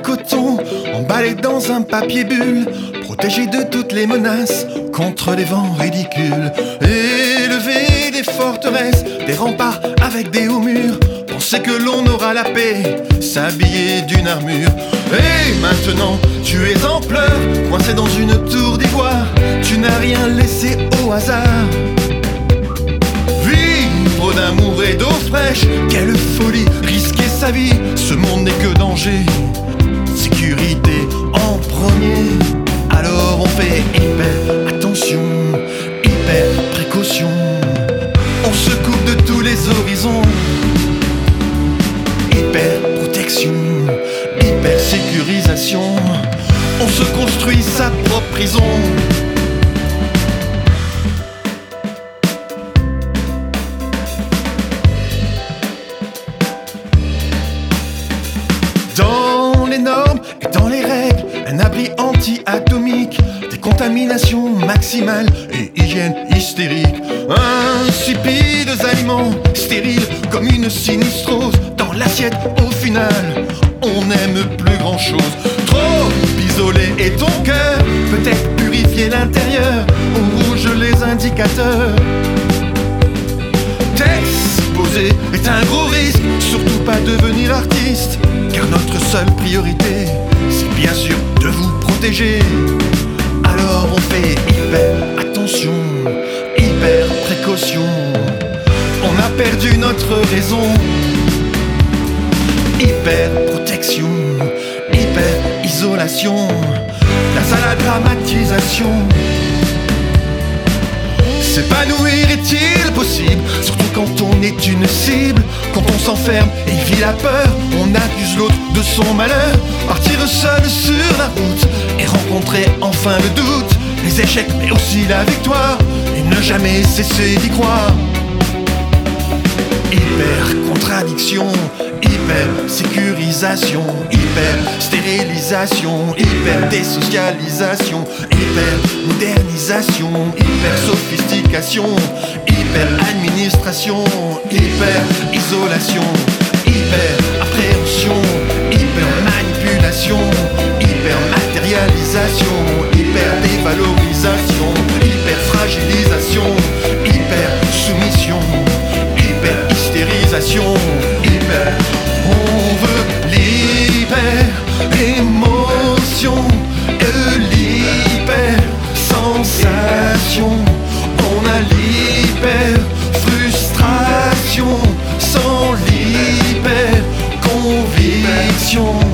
coton, emballé dans un papier bulle, protégé de toutes les menaces, contre les vents ridicules. Élever des forteresses, des remparts avec des hauts murs, penser que l'on aura la paix, s'habiller d'une armure. Et maintenant, tu es en pleurs, coincé dans une tour d'ivoire, tu n'as rien laissé au hasard. Vivre d'amour et d'eau fraîche, quelle folie, risquer sa vie, ce monde n'est que danger. Sécurité en premier, alors on fait hyper attention, hyper précaution. On se coupe de tous les horizons, hyper protection, hyper sécurisation. On se construit sa propre prison. Dans les normes et dans les règles, un abri anti-atomique, décontamination maximale et hygiène hystérique. Insipides aliments, stériles comme une sinistrose, dans l'assiette au final, on n'aime plus grand chose. Trop isolé est ton cœur, peut-être purifier l'intérieur, on rouge les indicateurs. T'exposer est un gros risque, surtout pas devenir artiste, car notre seule priorité, c'est bien sûr de vous protéger. Alors on fait hyper attention, hyper précaution. On a perdu notre raison. Hyper protection, hyper isolation, place à la dramatisation. S'épanouir est-il possible, surtout quand on est une cible, quand on s'enferme et vit la peur, on accuse l'autre de son malheur. Partir seul sur la route et rencontrer enfin le doute, les échecs mais aussi la victoire, et ne jamais cesser d'y croire. Hyper contradiction, hyper sécurisation, hyper stérilisation, hyper désocialisation, hyper modernisation, hyper sophistication, hyper administration, hyper isolation, hyper appréhension, hyper manipulation, hyper matérialisation, hyper dévalorisation, hyper fragilisation, hyper soumission, hyper hystérisation, hyper. On veut l'hyper émotion, l'hyper sensation. On a l'hyper frustration, sans l'hyper conviction.